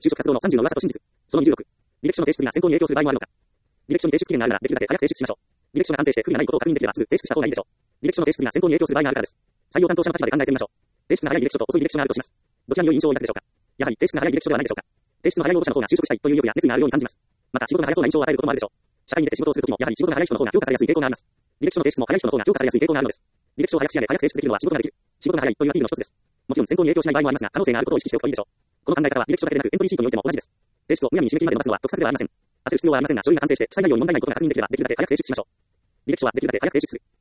就職活動の30の噂と真実。その26。履歴書の提出が選考に影響する場合もあるのか。履歴書に提出期限があるなら、できるだけ早く提出しましょう。履歴書が完成して不備がないことを確認できればすぐ提出した方がいいでしょう。履歴書の提出が選考に影響する場合があるからです。採用担当者の立場で考えてみましょう。提出が早い履歴書と遅い履歴書があるとします。どちらに良い印象を抱くでしょうか。やはり提出が早い履歴書ではないでしょうか。提出の早い応募者の方が就職したいという意欲や熱意があるように感じます。また仕事が早そうな印象を与えることもあるでしょう。社会に出て仕事をするときもやはり仕事が早い人の方が評価されやすい傾向があります。履歴書の提出も早い人の方が評価されやすい傾向があるのです。履歴書を早く仕上げ早く提出できるのは仕事ができる。仕事が早いというアピールの一つです。もちろん選考に影響しない場合もありますが、可能性があることを意識しておくといいでしょう。この考え方は履歴書だけでなくエントリーシートにおいても同じです。提出をむやみに締め切りまで待つのは得策ではありません。焦る必要はありませんが、書類が完成して記載内容に問題ないことが確認できればできるだけ早く提出しましょう。履歴書はできるだけ早く提出する。